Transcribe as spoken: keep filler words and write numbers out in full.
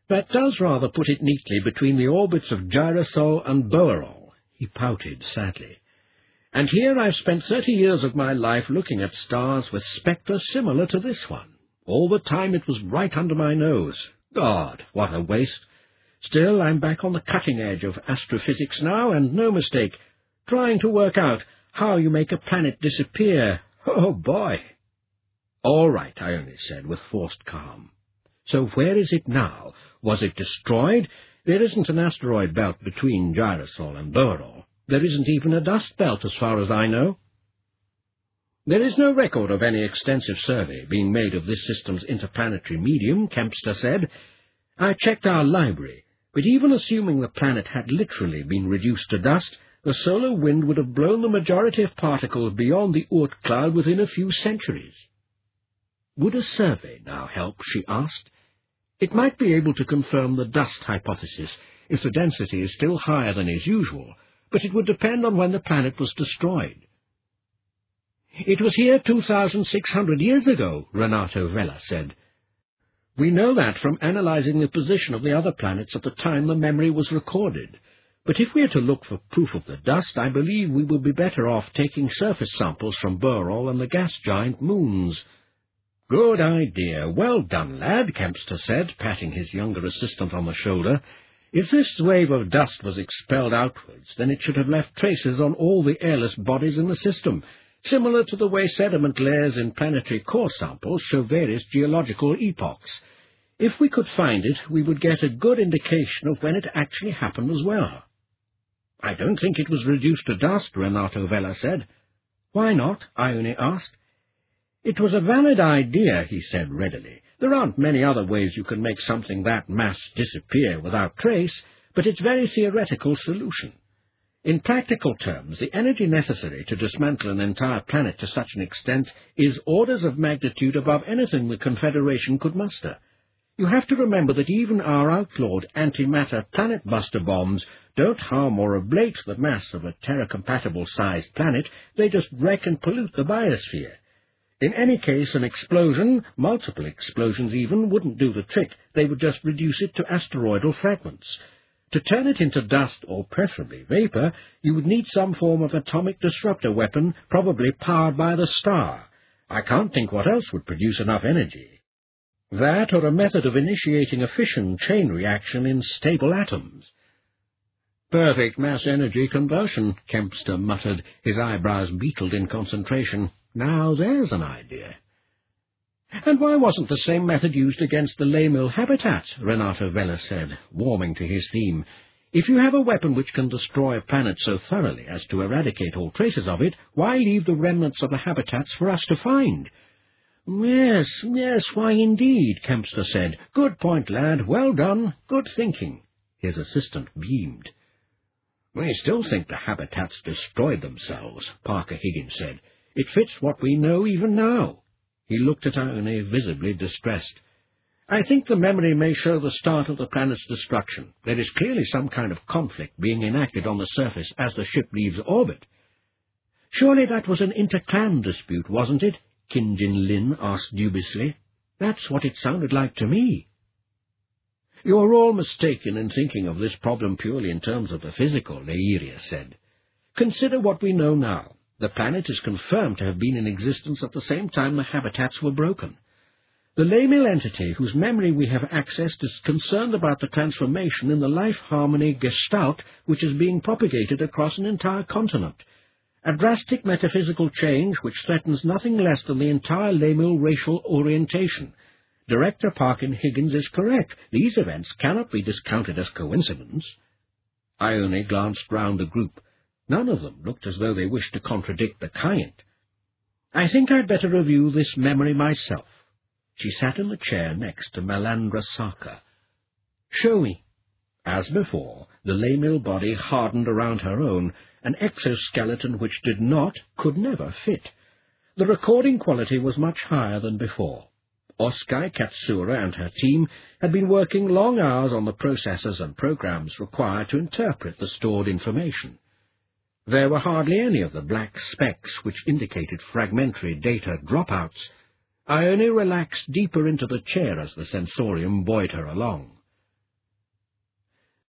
That does rather put it neatly between the orbits of Gyrosol and Boerol. He pouted sadly. And here I've spent thirty years of my life looking at stars with spectra similar to this one. All the time it was right under my nose. God, what a waste! Still, I'm back on the cutting edge of astrophysics now, and no mistake, trying to work out how you make a planet disappear. Oh, boy! All right, Ione said, with forced calm. So where is it now? Was it destroyed? There isn't an asteroid belt between Gyrosol and Boerol. There isn't even a dust belt, as far as I know. There is no record of any extensive survey being made of this system's interplanetary medium, Kempster said. I checked our library, but even assuming the planet had literally been reduced to dust, the solar wind would have blown the majority of particles beyond the Oort cloud within a few centuries. Would a survey now help, she asked. It might be able to confirm the dust hypothesis if the density is still higher than is usual, but it would depend on when the planet was destroyed. It was here two thousand six hundred years ago, Renato Vella said. We know that from analyzing the position of the other planets at the time the memory was recorded. But if we are to look for proof of the dust, I believe we will be better off taking surface samples from Boerol and the gas giant moons. Good idea. Well done, lad, Kempster said, patting his younger assistant on the shoulder. If this wave of dust was expelled outwards, then it should have left traces on all the airless bodies in the system, similar to the way sediment layers in planetary core samples show various geological epochs. If we could find it, we would get a good indication of when it actually happened as well. I don't think it was reduced to dust, Renato Vella said. Why not? Ione asked. It was a valid idea, he said readily. There aren't many other ways you can make something that mass disappear without trace, but it's a very theoretical solution. In practical terms, the energy necessary to dismantle an entire planet to such an extent is orders of magnitude above anything the Confederation could muster. You have to remember that even our outlawed antimatter planet-buster bombs don't harm or ablate the mass of a Terra-compatible-sized planet, they just wreck and pollute the biosphere. In any case, an explosion, multiple explosions even, wouldn't do the trick. They would just reduce it to asteroidal fragments. To turn it into dust, or preferably vapor, you would need some form of atomic disruptor weapon, probably powered by the star. I can't think what else would produce enough energy. That or a method of initiating a fission chain reaction in stable atoms. Perfect mass-energy conversion, Kempster muttered, his eyebrows beetled in concentration. Now there's an idea. And why wasn't the same method used against the Lamil habitat? Renato Vella said, warming to his theme. If you have a weapon which can destroy a planet so thoroughly as to eradicate all traces of it, why leave the remnants of the habitats for us to find? Yes, yes, why indeed, Kempster said. Good point, lad. Well done. Good thinking. His assistant beamed. We still think the habitats destroyed themselves, Parker Higgins said. It fits what we know even now. He looked at Ione, visibly distressed. I think the memory may show the start of the planet's destruction. There is clearly some kind of conflict being enacted on the surface as the ship leaves orbit. Surely that was an interclan dispute, wasn't it? Kinjin Lin asked dubiously. That's what it sounded like to me. You're all mistaken in thinking of this problem purely in terms of the physical, Leiria said. Consider what we know now. The planet is confirmed to have been in existence at the same time the habitats were broken. The Lamil entity whose memory we have accessed is concerned about the transformation in the life-harmony gestalt which is being propagated across an entire continent. A drastic metaphysical change which threatens nothing less than the entire Lamil racial orientation. Director Parkin Higgins is correct. These events cannot be discounted as coincidence. Ione glanced round the group. None of them looked as though they wished to contradict the client. I think I'd better review this memory myself. She sat in the chair next to Melandra Saka. Show me. As before, the Lamil body hardened around her own, an exoskeleton which did not, could never fit. The recording quality was much higher than before. Oskai Katsura and her team had been working long hours on the processors and programs required to interpret the stored information. There were hardly any of the black specks which indicated fragmentary data dropouts. Ione relaxed deeper into the chair as the sensorium buoyed her along.